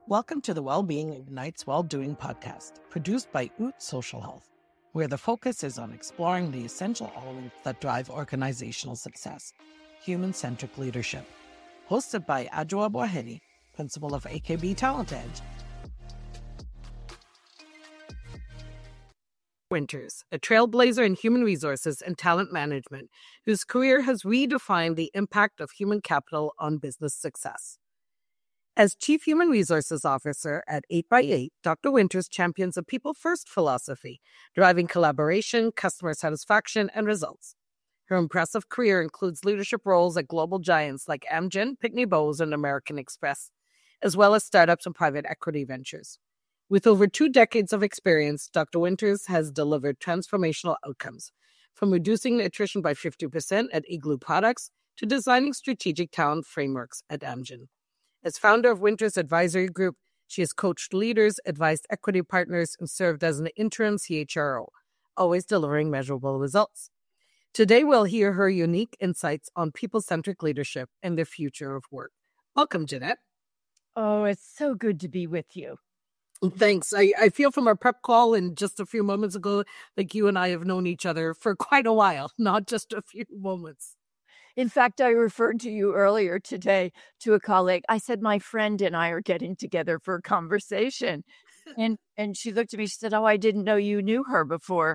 Welcome to the Wellbeing Ignites Well-Doing podcast, produced by OOT Social Health, where the focus is on exploring the essential elements that drive organizational success, human-centric leadership. Hosted by Adjoa Boahedi, principal of AKB Talent Edge. Winters, a trailblazer in human resources and talent management, whose career has redefined the impact of human capital on business success. As Chief Human Resources Officer at 8x8, Dr. Winters champions a people-first philosophy, driving collaboration, customer satisfaction, and results. Her impressive career includes leadership roles at global giants like Amgen, Pitney Bowes, and American Express, as well as startups and private equity ventures. With over 2 decades of experience, Dr. Winters has delivered transformational outcomes, from reducing attrition by 50% at Igloo Products to designing strategic talent frameworks at Amgen. As founder of Winters Advisory Group, she has coached leaders, advised equity partners, and served as an interim CHRO, always delivering measurable results. Today, we'll hear her unique insights on people-centric leadership and the future of work. Welcome, Jeanette. Oh, it's so good to be with you. Thanks. I feel from our prep call and just a few moments ago, like you and I have known each other for quite a while, not just a few moments. In fact, I referred to you earlier today to a colleague. I said, my friend and I are getting together for a conversation. And she looked at me, she said, oh, I didn't know you knew her before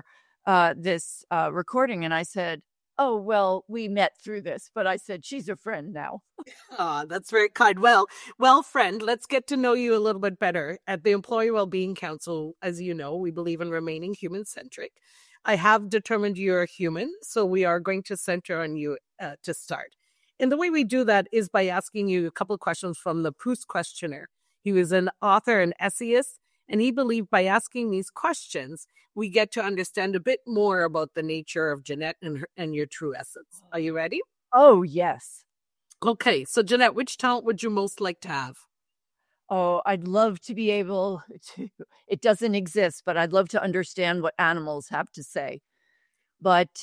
this recording. And I said, oh, well, we met through this. But I said, she's a friend now. That's very kind. Well, friend, let's get to know you a little bit better. At the Employee Wellbeing Council, as you know, we believe in remaining human-centric. I have determined you're a human, so we are going to center on you to start. And the way we do that is by asking you a couple of questions from the Proust questionnaire. He was an author and essayist, and he believed by asking these questions, we get to understand a bit more about the nature of Jeanette and your true essence. Are you ready? Oh, yes. Okay, so Jeanette, which talent would you most like to have? Oh, I'd love to be able to, it doesn't exist, but I'd love to understand what animals have to say. But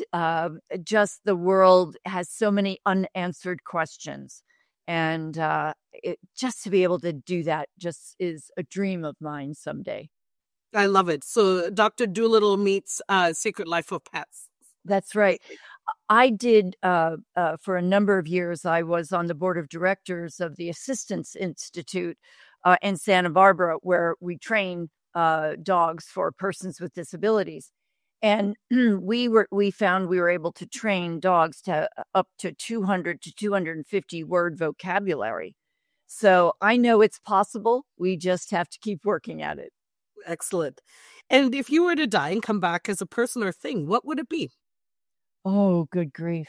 just the world has so many unanswered questions. And just to be able to do that just is a dream of mine someday. I love it. So Dr. Dolittle meets Secret Life of Pets. That's right. I did, for a number of years, I was on the board of directors of the Assistance Institute in Santa Barbara, where we train dogs for persons with disabilities. And we found we were able to train dogs to up to 200 to 250 word vocabulary. So I know it's possible. We just have to keep working at it. Excellent. And if you were to die and come back as a person or thing, what would it be? Oh, good grief.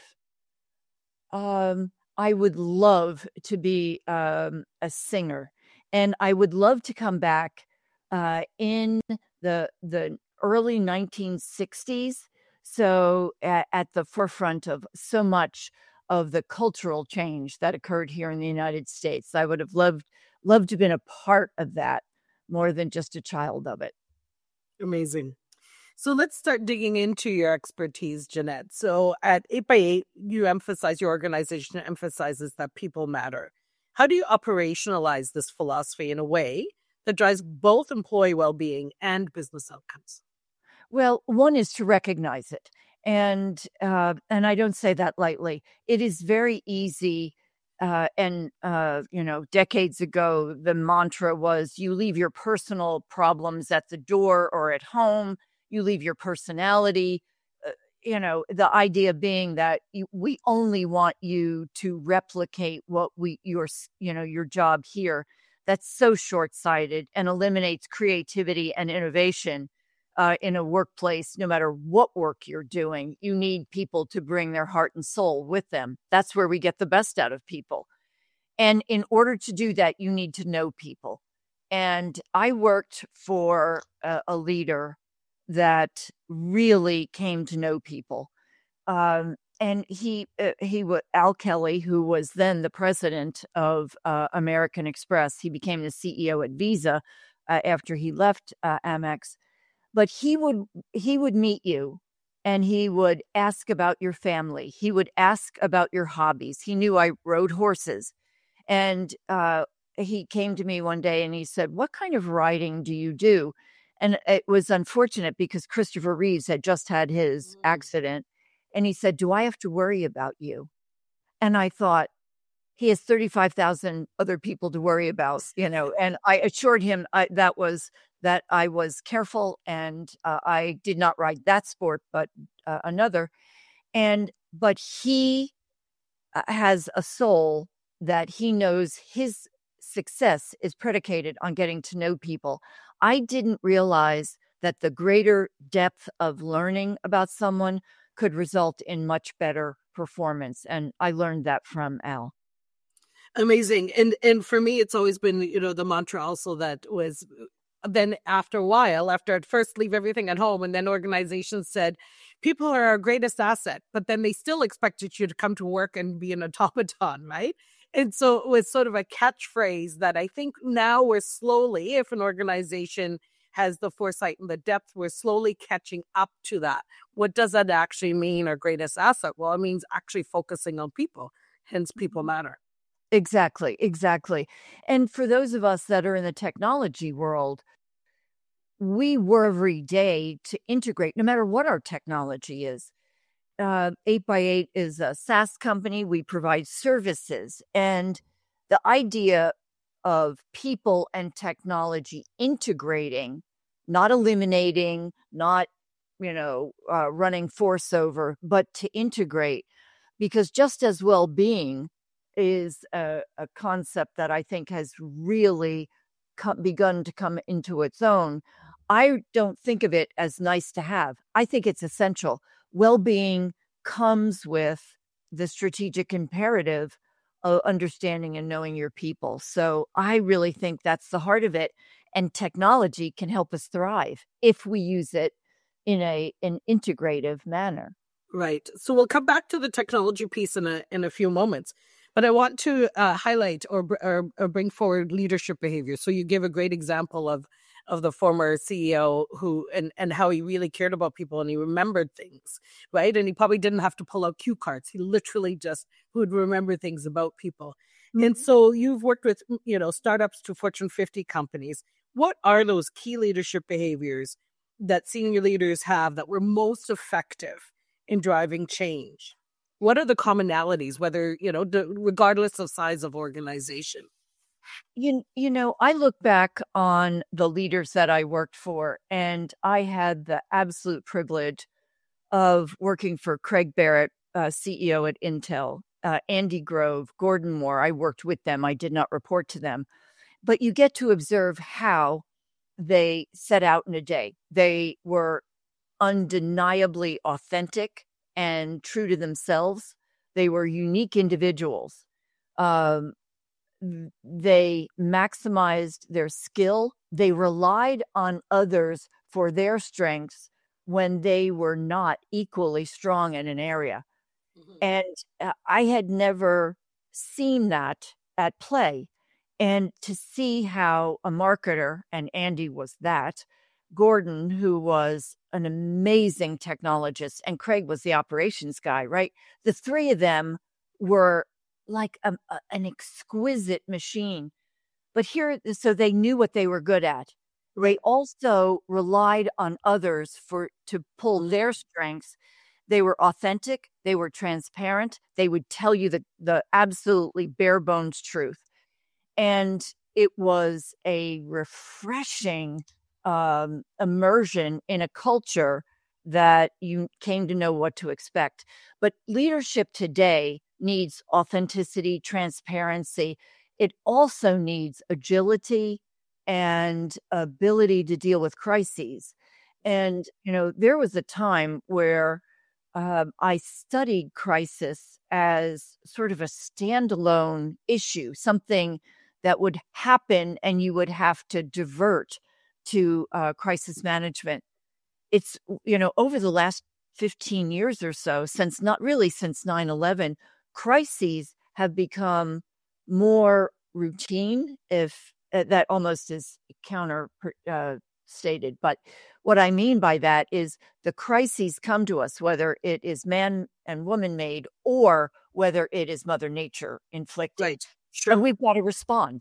I would love to be a singer, and I would love to come back in the early 1960s. So at the forefront of so much of the cultural change that occurred here in the United States. I would have loved to have been a part of that more than just a child of it. Amazing. So let's start digging into your expertise, Jeanette. So at 8x8, your organization emphasizes that people matter. How do you operationalize this philosophy in a way that drives both employee well-being and business outcomes? Well, one is to recognize it. And I don't say that lightly. It is very easy. Decades ago, the mantra was you leave your personal problems at the door or at home. You leave your personality, the idea being that we only want you to replicate what your job here. That's so short-sighted and eliminates creativity and innovation in a workplace. No matter what work you're doing, you need people to bring their heart and soul with them. That's where we get the best out of people. And in order to do that, you need to know people. And I worked for a leader that really came to know people. And he was Al Kelly, who was then the president of American Express. He became the CEO at Visa after he left Amex. But he would meet you and he would ask about your family. He would ask about your hobbies. He knew I rode horses. And he came to me one day and he said, "What kind of writing do you do?" And it was unfortunate because Christopher Reeves had just had his accident. And he said, "Do I have to worry about you?" And I thought, he has 35,000 other people to worry about, and I assured him that I was careful and I did not ride that sport, but another. But he has a soul that he knows his success is predicated on getting to know people. I didn't realize that the greater depth of learning about someone could result in much better performance. And I learned that from Al. Amazing. And for me, it's always been, the mantra also that was then after a while, after I'd first leave everything at home, and then organizations said, people are our greatest asset, but then they still expected you to come to work and be an automaton, right? And so it was sort of a catchphrase that I think now we're slowly, if an organization has the foresight and the depth, we're slowly catching up to that. What does that actually mean, our greatest asset? Well, it means actually focusing on people, hence people matter. Exactly. And for those of us that are in the technology world, we work every day to integrate, no matter what our technology is. 8x8 is a SaaS company. We provide services. And the idea of people and technology integrating, not eliminating, not, running force over, but to integrate. Because just as well-being is a concept that I think has really begun to come into its own, I don't think of it as nice to have. I think it's essential. Well-being comes with the strategic imperative of understanding and knowing your people. So I really think that's the heart of it. And technology can help us thrive if we use it in an integrative manner. Right. So we'll come back to the technology piece in a few moments. But I want to highlight or bring forward leadership behavior. So you give a great example of the former CEO who and how he really cared about people and he remembered things, right? And he probably didn't have to pull out cue cards. He literally just would remember things about people. Mm-hmm. And so you've worked with, startups to Fortune 50 companies. What are those key leadership behaviors that senior leaders have that were most effective in driving change? What are the commonalities, whether, regardless of size of organization? I look back on the leaders that I worked for, and I had the absolute privilege of working for Craig Barrett, CEO at Intel, Andy Grove, Gordon Moore. I worked with them. I did not report to them. But you get to observe how they set out in a day. They were undeniably authentic and true to themselves. They were unique individuals. They maximized their skill. They relied on others for their strengths when they were not equally strong in an area. Mm-hmm. And I had never seen that at play. And to see how a marketer, and Andy was that, Gordon, who was an amazing technologist, and Craig was the operations guy, right? The three of them were like an exquisite machine. But so they knew what they were good at. They also relied on others to pull their strengths. They were authentic. They were transparent. They would tell you the absolutely bare bones truth. And it was a refreshing immersion in a culture that you came to know what to expect. But leadership today needs authenticity, transparency. It also needs agility and ability to deal with crises. And, there was a time where I studied crisis as sort of a standalone issue, something that would happen and you would have to divert to crisis management. It's, over the last 15 years or so, since 9/11, crises have become more routine, if that almost is counter stated. But what I mean by that is the crises come to us, whether it is man and woman made or whether it is Mother Nature inflicted. Right. Sure. And we've got to respond.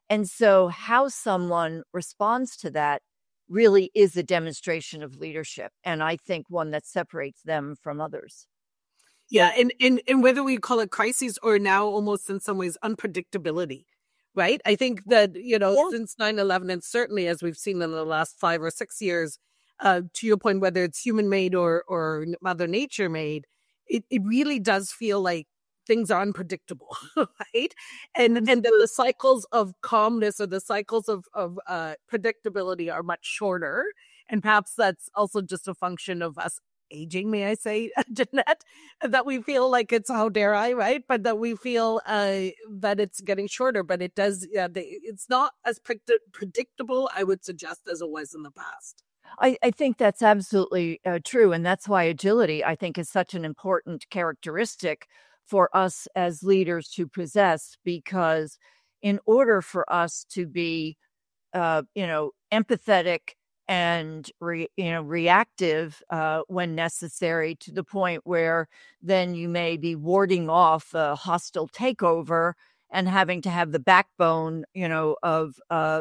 And so how someone responds to that really is a demonstration of leadership. And I think one that separates them from others. Yeah, and whether we call it crises or now almost in some ways unpredictability, right? I think that, since 9/11, and certainly as we've seen in the last 5 or 6 years, to your point, whether it's human made or Mother Nature made, it really does feel like things are unpredictable, right? And then the cycles of calmness or the cycles of predictability are much shorter. And perhaps that's also just a function of us aging, may I say, Jeanette, that we feel like it's, how dare I, right? But that we feel that it's getting shorter, but it does, it's not as predictable, I would suggest, as it was in the past. I think that's absolutely true. And that's why agility, I think, is such an important characteristic for us as leaders to possess, because in order for us to be, empathetic and reactive when necessary, to the point where then you may be warding off a hostile takeover and having to have the backbone, of a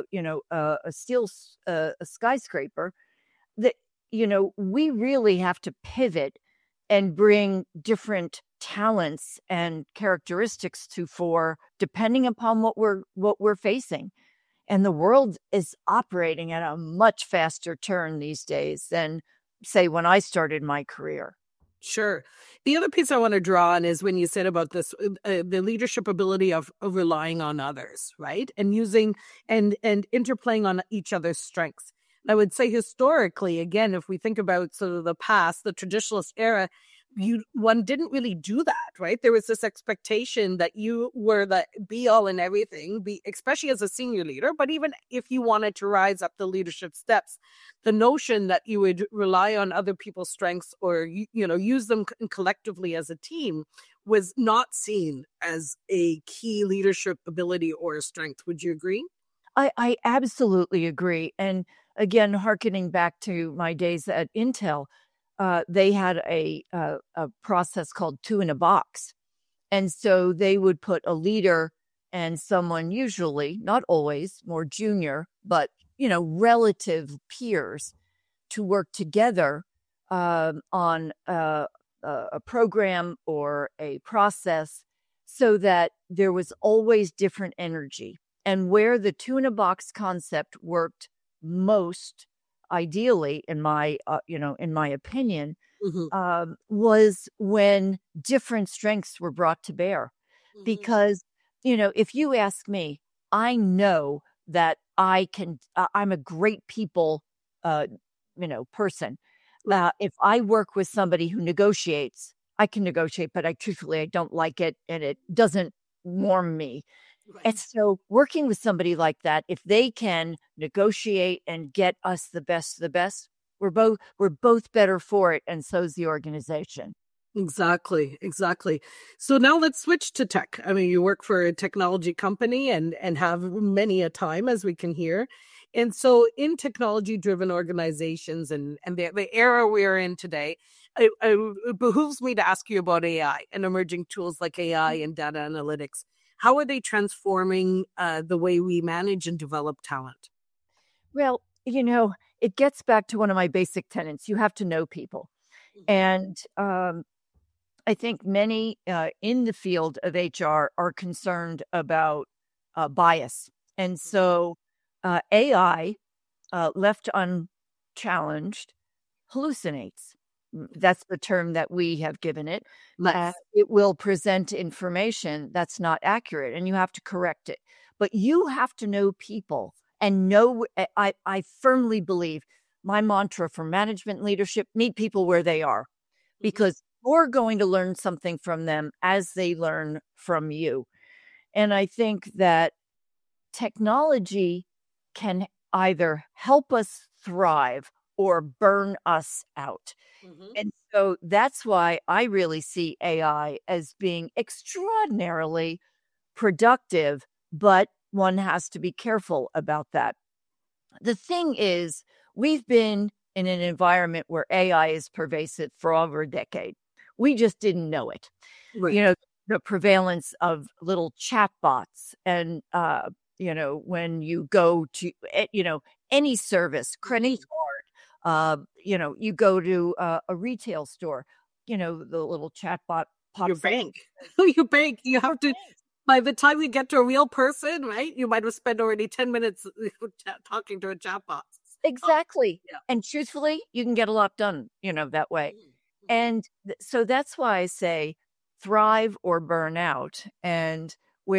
skyscraper, that, we really have to pivot and bring different talents and characteristics to fore, depending upon what we're facing. And the world is operating at a much faster turn these days than, say, when I started my career. Sure. The other piece I want to draw on is when you said about this, the leadership ability of relying on others, right? And using and interplaying on each other's strengths. I would say historically, again, if we think about sort of the past, the traditionalist era, one didn't really do that, right? There was this expectation that you were the be all and everything, especially as a senior leader. But even if you wanted to rise up the leadership steps, the notion that you would rely on other people's strengths or use them collectively as a team was not seen as a key leadership ability or a strength. Would you agree? I absolutely agree. And again, hearkening back to my days at Intel, they had a process called 2 in a box. And so they would put a leader and someone, usually, not always, more junior, but, relative peers, to work together on a program or a process, so that there was always different energy. And where the 2 in a box concept worked most ideally, in my opinion, was when different strengths were brought to bear. Mm-hmm. Because, if you ask me, I know that I'm a great people, person. If I work with somebody who negotiates, I can negotiate, but I don't like it, and it doesn't warm me. Right. And so working with somebody like that, if they can negotiate and get us the best of the best, we're both better for it. And so's the organization. Exactly. So now let's switch to tech. I mean, you work for a technology company and have many a time, as we can hear. And so in technology-driven organizations and the era we're in today, it behooves me to ask you about AI and emerging tools like AI and data analytics. How are they transforming the way we manage and develop talent? Well, it gets back to one of my basic tenets. You have to know people. And I think many in the field of HR are concerned about bias. And so AI, left unchallenged, hallucinates. That's the term that we have given it. It will present information that's not accurate, and you have to correct it. But you have to know people and know. I firmly believe my mantra for management leadership: meet people where they are, because you're going to learn something from them as they learn from you. And I think that technology can either help us thrive or burn us out. Mm-hmm. And so that's why I really see AI as being extraordinarily productive, but one has to be careful about that. The thing is, we've been in an environment where AI is pervasive for over a decade. We just didn't know it. Right. The prevalence of little chatbots and when you go to, any service, credit card, you go to a retail store, the little chatbot pops Your up. bank. Your bank. You have to, by the time you get to a real person, right? You might have spent already 10 minutes talking to a chatbot. Exactly. Yeah. And truthfully, you can get a lot done, that way. And so that's why I say thrive or burn out. And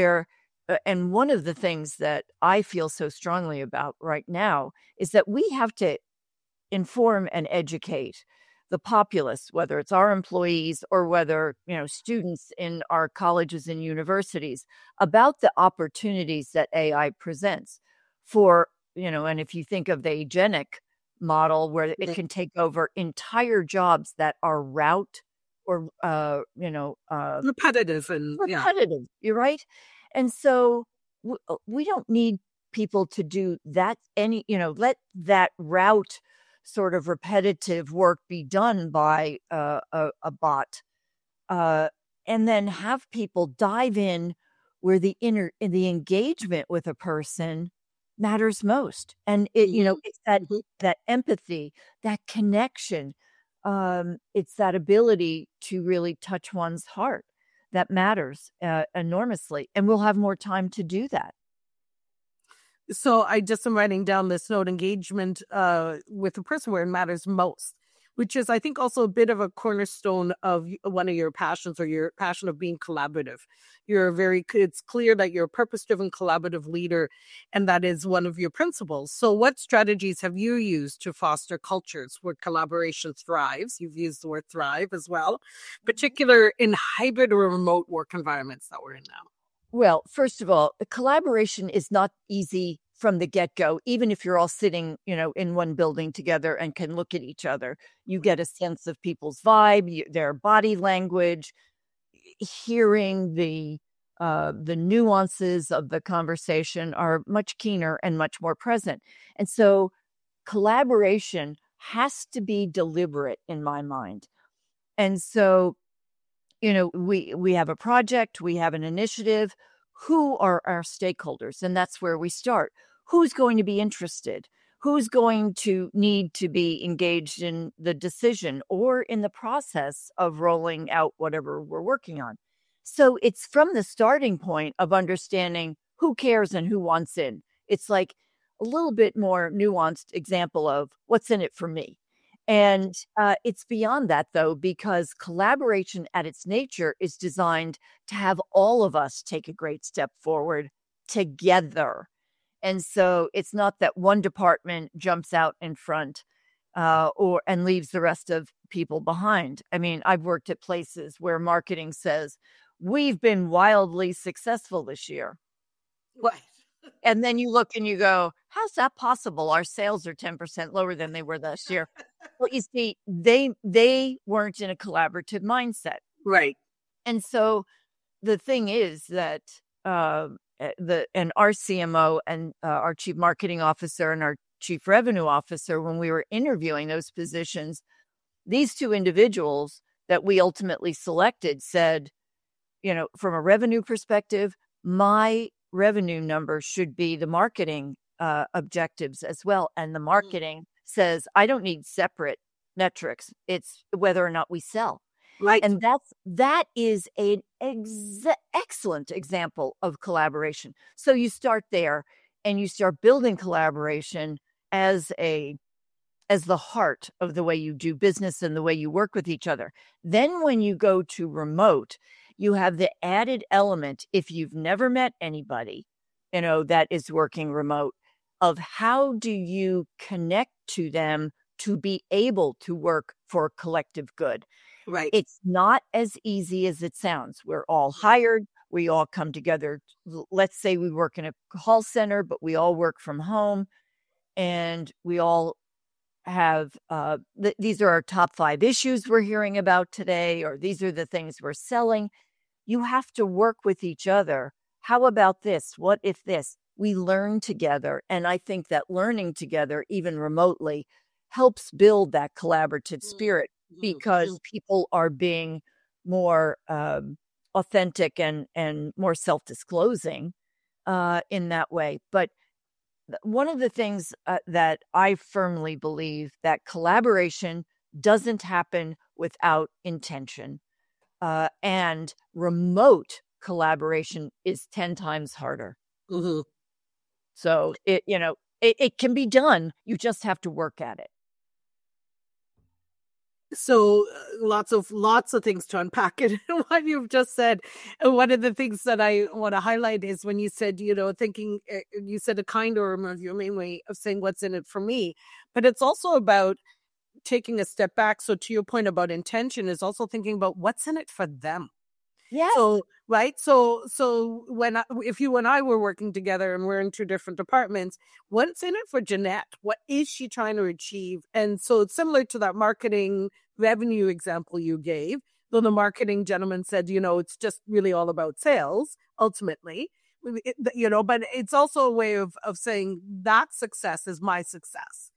and one of the things that I feel so strongly about right now is that we have to inform and educate the populace, whether it's our employees or whether, students in our colleges and universities, about the opportunities that AI presents for, and if you think of the agentic model where it can take over entire jobs that are route or, repetitive and repetitive. You're right. And so we don't need people to do that let that route sort of repetitive work be done by a bot, and then have people dive in where the engagement with a person matters most. And it's that empathy, that connection. It's that ability to really touch one's heart that matters enormously. And we'll have more time to do that. So I just am writing down this note: engagement with the person where it matters most, which is, I think, also a bit of a cornerstone of one of your passions, or your passion of being collaborative. It's clear that you're a purpose-driven collaborative leader, and that is one of your principles. So what strategies have you used to foster cultures where collaboration thrives? You've used the word thrive as well, particular in hybrid or remote work environments that we're in now. Well, first of all, collaboration is not easy from the get-go. Even if you're all sitting, in one building together and can look at each other, you get a sense of people's vibe, their body language, hearing the nuances of the conversation are much keener and much more present. And so collaboration has to be deliberate in my mind. And so we have a project, we have an initiative. Who are our stakeholders? And that's where we start. Who's going to be interested? Who's going to need to be engaged in the decision or in the process of rolling out whatever we're working on? So it's from the starting point of understanding who cares and who wants in. It's like a little bit more nuanced example of what's in it for me. And it's beyond that, though, because collaboration at its nature is designed to have all of us take a great step forward together. And so it's not that one department jumps out in front and leaves the rest of people behind. I mean, I've worked at places where marketing says, we've been wildly successful this year. Right. And then you look and you go, how's that possible? Our sales are 10% lower than they were last year. Well, you see, they weren't in a collaborative mindset. Right. And so the thing is that our CMO and our chief marketing officer and our chief revenue officer, when we were interviewing those positions, these two individuals that we ultimately selected said, from a revenue perspective, my revenue number should be the marketing objectives as well. And the marketing says, I don't need separate metrics. It's whether or not we sell. Right. And that is an excellent example of collaboration. So you start there and you start building collaboration as the heart of the way you do business and the way you work with each other. Then when you go to remote, you have the added element, if you've never met anybody, that is working remote, of how do you connect to them to be able to work for collective good. Right. It's not as easy as it sounds. We're all hired. We all come together. Let's say we work in a call center, but we all work from home, and we all have these are our top 5 issues we're hearing about today, or these are the things we're selling. You have to work with each other. How about this? What if this? We learn together. And I think that learning together, even remotely, helps build that collaborative spirit, because people are being more authentic and more self-disclosing in that way. But one of the things that I firmly believe that collaboration doesn't happen without intention, and remote collaboration is 10 times harder. Mhm. So it can be done. You just have to work at it. So lots of things to unpack in what you've just said. And one of the things that I want to highlight is when you said, thinking, you said a kind or a humane way of saying what's in it for me, but it's also about taking a step back. So to your point about intention is also thinking about what's in it for them. Yeah. So, right. So if you and I were working together and we're in two different departments, what's in it for Jeanette? What is she trying to achieve? And so it's similar to that marketing revenue example you gave, though the marketing gentleman said, it's just really all about sales ultimately, but it's also a way of saying that success is my success.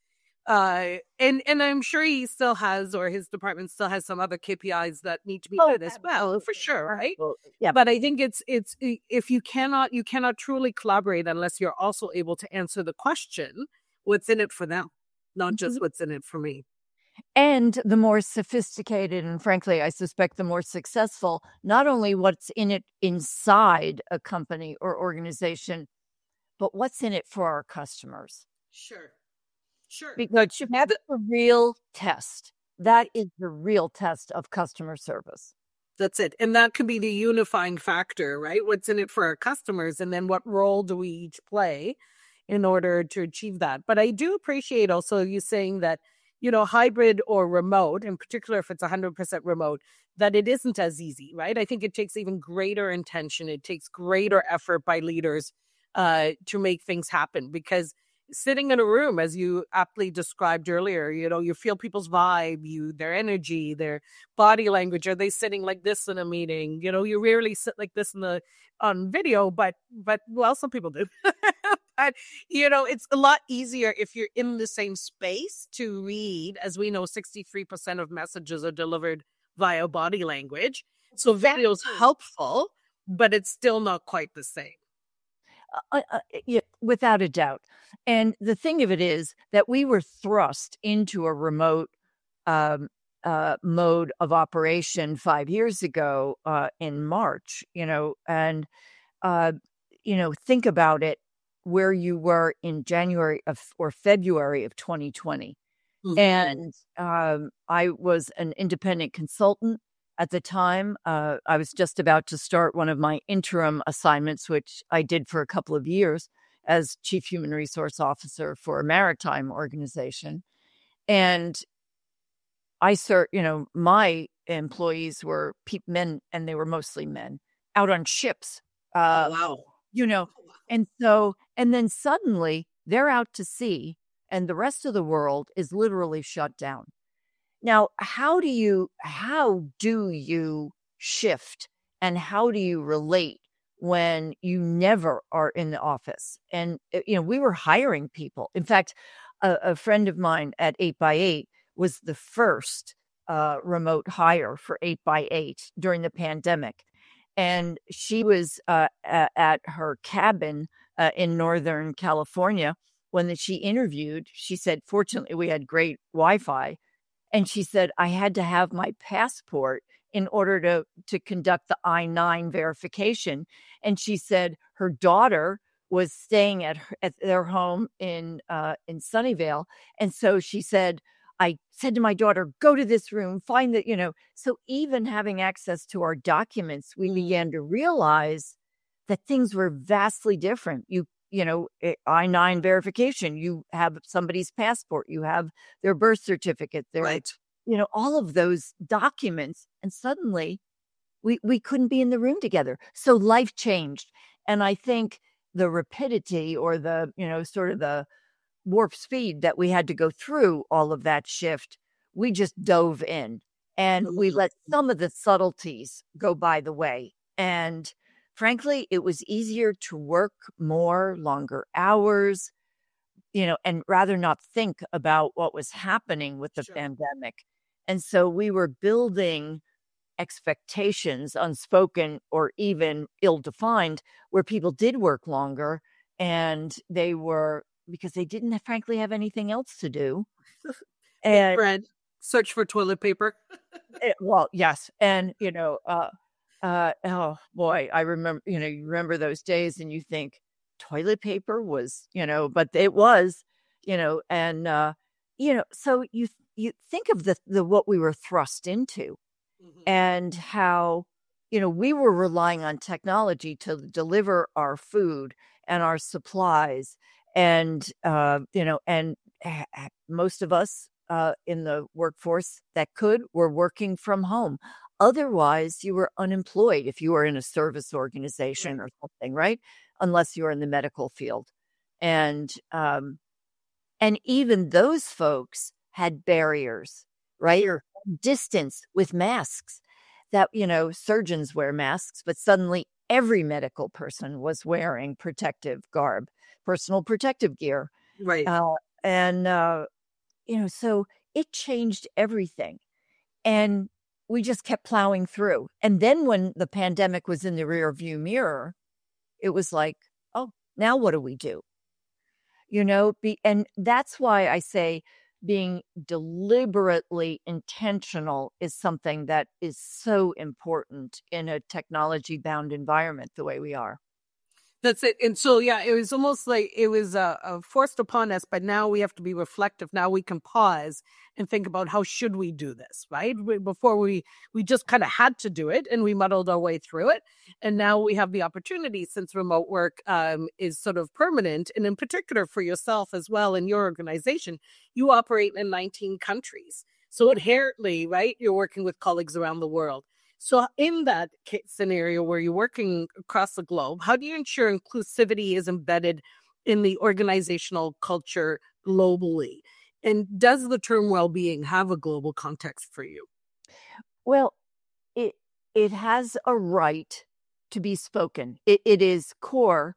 And I'm sure he still has, or his department still has some other KPIs that need to be met as well, for sure, right? Yeah. But I think it's if you cannot truly collaborate unless you're also able to answer the question, what's in it for them, not just what's in it for me. And the more sophisticated, and frankly, I suspect the more successful, not only what's in it inside a company or organization, but what's in it for our customers. Sure. Because that's the real test. That is the real test of customer service. That's it. And that could be the unifying factor, right? What's in it for our customers? And then what role do we each play in order to achieve that? But I do appreciate also you saying that, hybrid or remote, in particular, if it's 100% remote, that it isn't as easy, right? I think it takes even greater intention. It takes greater effort by leaders to make things happen, because sitting in a room, as you aptly described earlier, you feel people's vibe, their energy, their body language. Are they sitting like this in a meeting? You rarely sit like this on video, but well, some people do. But it's a lot easier if you're in the same space to read. As we know, 63% of messages are delivered via body language. So video is helpful, but it's still not quite the same. Yeah, without a doubt. And the thing of it is that we were thrust into a remote mode of operation 5 years ago in March, and, think about it, where you were in January or February of 2020. Mm-hmm. And I was an independent consultant. At the time, I was just about to start one of my interim assignments, which I did for a couple of years as Chief Human Resource Officer for a maritime organization. And my employees were men, and they were mostly men out on ships. Wow. And then suddenly they're out to sea and the rest of the world is literally shut down. Now, how do you shift and how do you relate when you never are in the office? And, we were hiring people. In fact, a friend of mine at 8x8 was the first remote hire for 8x8 during the pandemic. And she was at her cabin in Northern California. When she interviewed, she said, fortunately, we had great Wi-Fi. And she said, I had to have my passport in order to conduct the I-9 verification. And she said her daughter was staying at their home in Sunnyvale. And so she said, I said to my daughter, go to this room, find that, so even having access to our documents, we began to realize that things were vastly different. I-9 verification, you have somebody's passport, you have their birth certificate, right. All of those documents. And suddenly we couldn't be in the room together. So life changed. And I think the rapidity or the, sort of the warp speed that we had to go through all of that shift, we just dove in and we let some of the subtleties go by the way. And frankly, it was easier to work longer hours, and rather not think about what was happening with the pandemic. And so we were building expectations, unspoken or even ill-defined, where people did work longer and they were, because they didn't frankly have anything else to do. And bread, search for toilet paper. Well, yes. And, oh boy, I remember, you remember those days and you think toilet paper was, but it was, and, so you think of the what we were thrust into and how, we were relying on technology to deliver our food and our supplies. And, and most of us in the workforce that were working from home. Otherwise, you were unemployed if you were in a service organization or something, right? Unless you were in the medical field. And even those folks had barriers, right? Or distance with masks that, surgeons wear masks, but suddenly every medical person was wearing protective garb, personal protective gear. Right. So it changed everything. And we just kept plowing through. And then when the pandemic was in the rear view mirror, it was like, oh, now what do we do? And that's why I say being deliberately intentional is something that is so important in a technology-bound environment the way we are. That's it. And so, yeah, it was almost like it was forced upon us, but now we have to be reflective. Now we can pause and think about how should we do this, right? Before we just kind of had to do it and we muddled our way through it. And now we have the opportunity, since remote work is sort of permanent, and in particular for yourself as well in your organization, you operate in 19 countries. So inherently, right, you're working with colleagues around the world. So in that scenario where you're working across the globe, how do you ensure inclusivity is embedded in the organizational culture globally? And does the term well-being have a global context for you? Well, it has a right to be spoken. It is core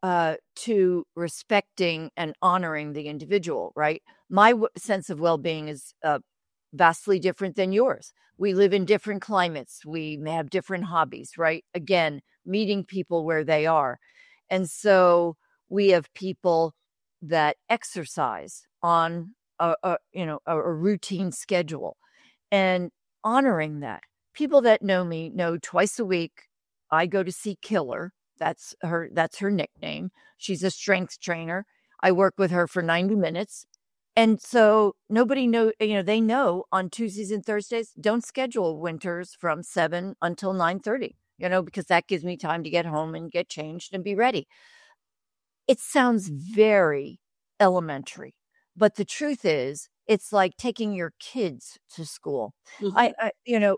to respecting and honoring the individual, right? My sense of well-being is vastly different than yours. We live in different climates. We have different hobbies, right? Again, meeting people where they are. And so we have people that exercise on a routine schedule and honoring that. People that know me know twice a week I go to see Killer. That's her nickname. She's a strength trainer. I work with her for 90 minutes. And so nobody they know on Tuesdays and Thursdays, don't schedule Winters from 7 until 9:30, because that gives me time to get home and get changed and be ready. It sounds very elementary, but the truth is it's like taking your kids to school. Mm-hmm.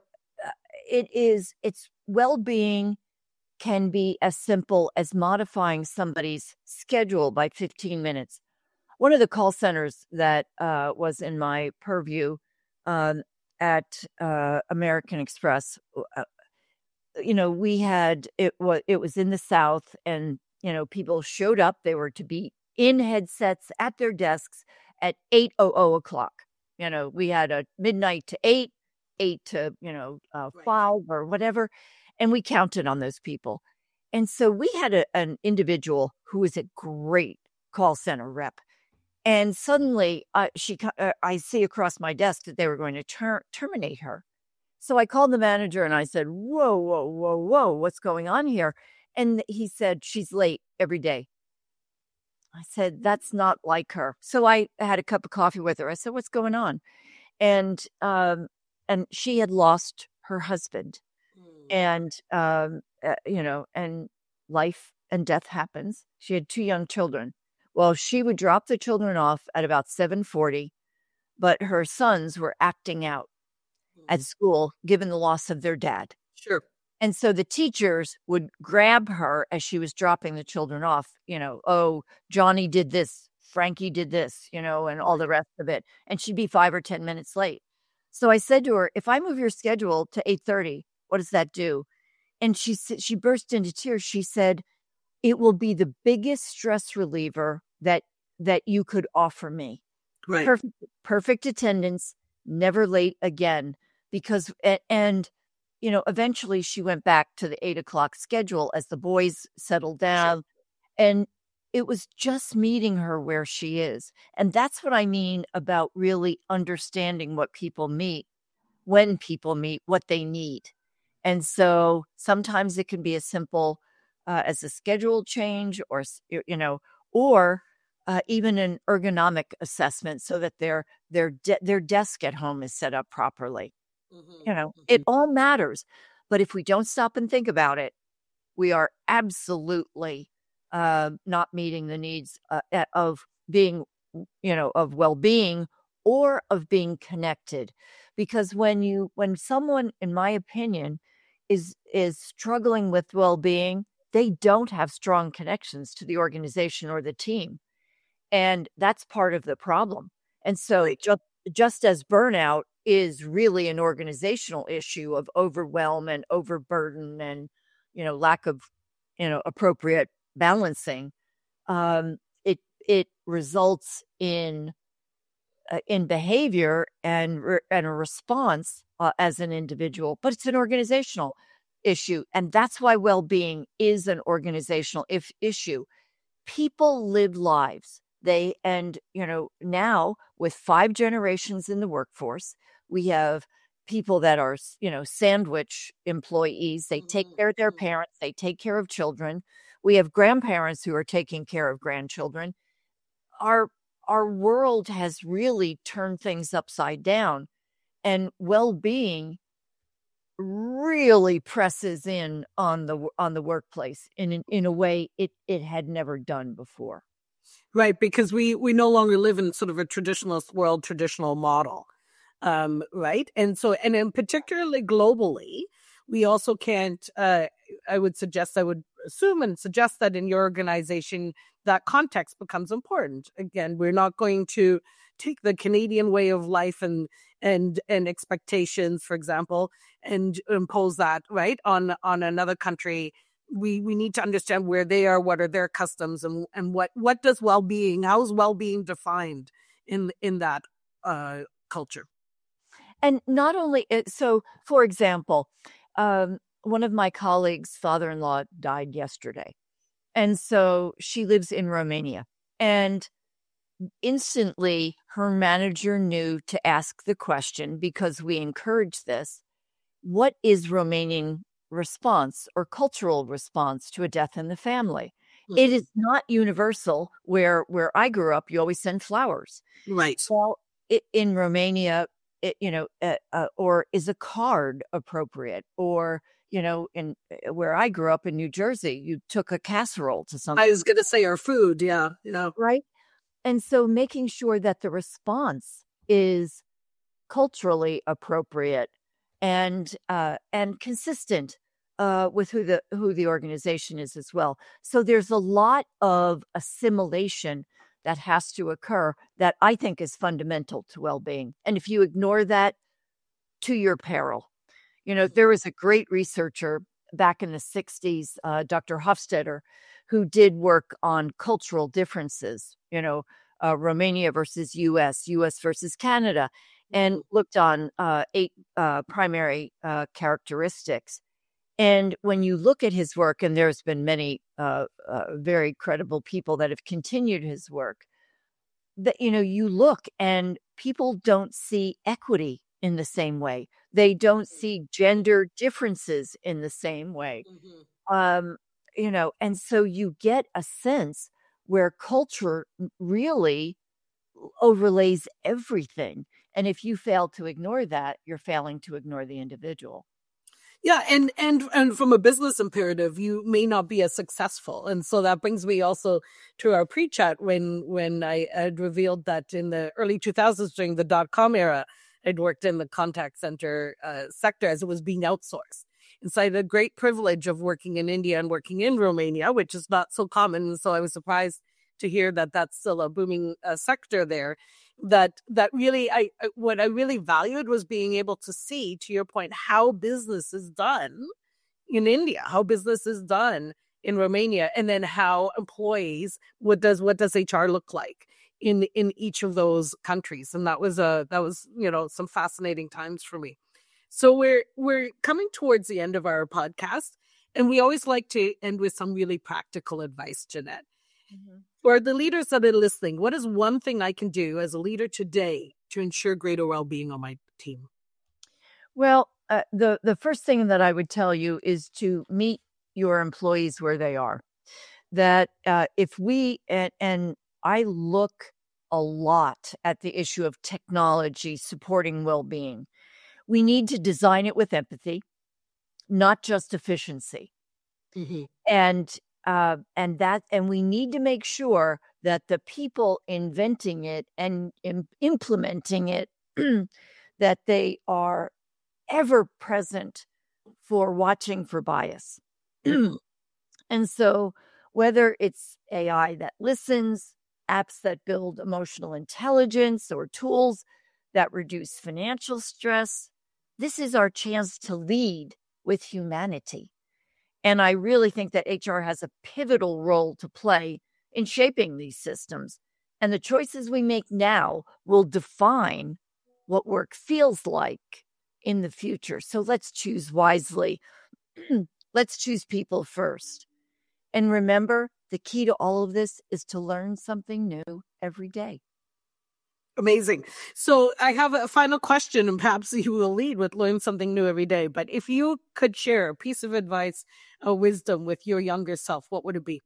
It's well-being can be as simple as modifying somebody's schedule by 15 minutes. One of the call centers that was in my purview at American Express, we had it was in the South, and people showed up. They were to be in headsets at their desks at 8:00 o'clock. We had a midnight to 8 to 5 or whatever, and we counted on those people. And so we had an individual who was a great call center rep. And suddenly I see across my desk that they were going to terminate her. So I called the manager and I said, whoa, what's going on here? And he said, she's late every day. I said, that's not like her. So I had a cup of coffee with her. I said, what's going on? And she had lost her husband. And, and life and death happens. She had 2 young children. Well, she would drop the children off at about 7:40, but her sons were acting out at school, given the loss of their dad. Sure. And so the teachers would grab her as she was dropping the children off, oh, Johnny did this, Frankie did this, and all the rest of it. And she'd be 5 or 10 minutes late. So I said to her, if I move your schedule to 8:30, what does that do? And she burst into tears. She said, it will be the biggest stress reliever that you could offer me. Right. Perfect attendance, never late again. Because, and eventually she went back to the 8 o'clock schedule as the boys settled down. And it was just meeting her where she is. And that's what I mean about really understanding what people meet, when people meet, what they need. And so sometimes it can be as simple as a schedule change, or even an ergonomic assessment so that their desk at home is set up properly. It all matters. But if we don't stop and think about it, we are absolutely not meeting the needs of being, of well-being or of being connected. Because when someone, in my opinion, is struggling with well-being, they don't have strong connections to the organization or the team. And that's part of the problem. And so just as burnout is really an organizational issue of overwhelm and overburden and, lack of, appropriate balancing, it results in behavior and a response as an individual, but it's an organizational issue. And that's why well-being is an organizational issue. People live lives. Now with 5 generations in the workforce, we have people that are, sandwich employees. They take care of their parents. They take care of children. We have grandparents who are taking care of grandchildren. Our world has really turned things upside down, and well-being really presses in on the workplace in a way it had never done before. Right, because we no longer live in sort of a traditional model, right? And in particularly globally, we also can't, I would assume and suggest that in your organization, that context becomes important. Again, we're not going to take the Canadian way of life and expectations, for example, and impose that, right, on another country. We need to understand where they are, what are their customs, and what does well-being, how is well-being defined in that culture? And not only, so for example, one of my colleagues' father-in-law died yesterday. And so she lives in Romania. And instantly her manager knew to ask the question, because we encourage this: what is Romanian response or cultural response to a death in the family? It is not universal. Where I grew up, you always send flowers. Right. Well, in Romania, or is a card appropriate? Or, in where I grew up in New Jersey, you took a casserole to something. I was going to say our food. Yeah. Right. And so making sure that the response is culturally appropriate and consistent with who the organization is as well. So there's a lot of assimilation that has to occur that I think is fundamental to well-being. And if you ignore that, to your peril. There was a great researcher back in the 60s, Dr. Hofstadter, who did work on cultural differences, Romania versus US versus Canada, and looked on 8 primary characteristics. And when you look at his work, and there's been many very credible people that have continued his work, that, you look and people don't see equity in the same way. They don't see gender differences in the same way. And so you get a sense where culture really overlays everything. And if you fail to ignore that, you're failing to ignore the individual. Yeah, and from a business imperative, you may not be as successful. And so that brings me also to our pre-chat when I had revealed that in the early 2000s, during the .com era, I'd worked in the contact center sector as it was being outsourced. And so I had a great privilege of working in India and working in Romania, which is not so common. And so I was surprised to hear that that's still a booming sector there. That really, what I really valued was being able to see, to your point, how business is done in India, how business is done in Romania, and then how employees, what does HR look like in each of those countries. And that was some fascinating times for me. So we're coming towards the end of our podcast, and we always like to end with some really practical advice, Jeanette. For the leaders that are listening, what is one thing I can do as a leader today to ensure greater well-being on my team? Well, the first thing that I would tell you is to meet your employees where they are. That if we, and I look a lot at the issue of technology supporting well-being, we need to design it with empathy, not just efficiency. And we need to make sure that the people inventing it and implementing it, that they are ever present for watching for bias. And so whether it's AI that listens, apps that build emotional intelligence, or tools that reduce financial stress, this is our chance to lead with humanity. And I really think that HR has a pivotal role to play in shaping these systems. And the choices we make now will define what work feels like in the future. So let's choose wisely. Let's choose people first. And remember, the key to all of this is to learn something new every day. Amazing. So I have a final question, and perhaps you will lead with learn something new every day. But if you could share a piece of advice or wisdom with your younger self, what would it be?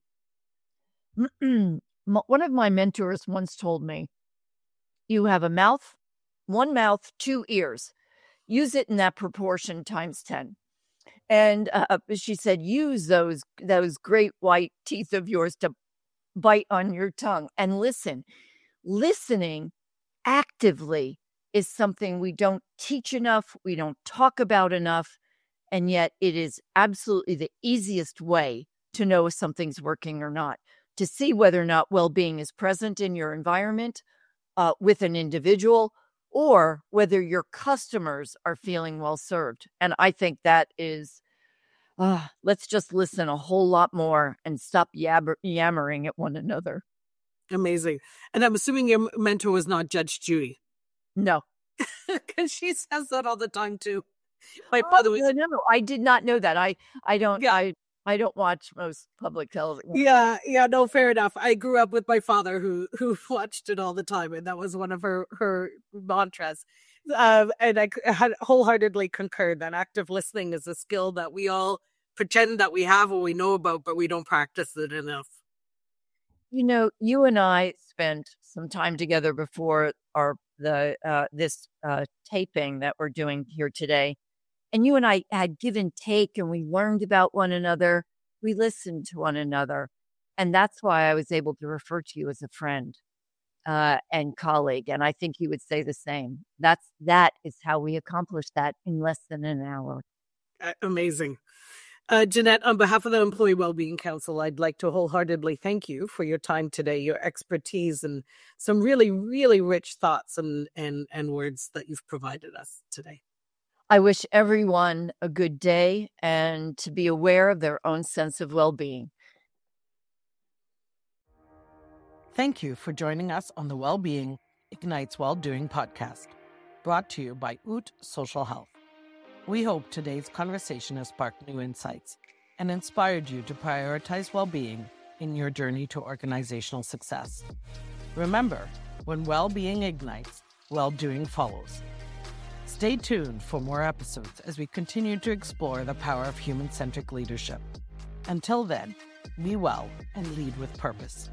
One of my mentors once told me, you have a mouth, one mouth, two ears. Use it in that proportion times 10. And she said, use those great white teeth of yours to bite on your tongue and listen. Listening actively is something we don't teach enough, we don't talk about enough, and yet it is absolutely the easiest way to know if something's working or not, to see whether or not well-being is present in your environment with an individual, or whether your customers are feeling well served. And I think that is, let's just listen a whole lot more and stop yammering at one another. Amazing. And I'm assuming your mentor was not Judge Judy. No. Because she says that all the time too. My father was... No, I did not know that. I don't watch most public television. Yeah, no, fair enough. I grew up with my father who watched it all the time, and that was one of her mantras. And I wholeheartedly concur that active listening is a skill that we all pretend that we have or we know about, but we don't practice it enough. You know, you and I spent some time together before this taping that we're doing here today. And you and I had give and take, and we learned about one another. We listened to one another. And that's why I was able to refer to you as a friend and colleague. And I think you would say the same. That is how we accomplished that in less than an hour. Amazing. Jeanette, on behalf of the Employee Wellbeing Council, I'd like to wholeheartedly thank you for your time today, your expertise, and some really, really rich thoughts and words that you've provided us today. I wish everyone a good day and to be aware of their own sense of well-being. Thank you for joining us on the Wellbeing Ignites Well-Doing podcast, brought to you by Oot Social Health. We hope today's conversation has sparked new insights and inspired you to prioritize well-being in your journey to organizational success. Remember, when well-being ignites, well-doing follows. Stay tuned for more episodes as we continue to explore the power of human-centric leadership. Until then, be well and lead with purpose.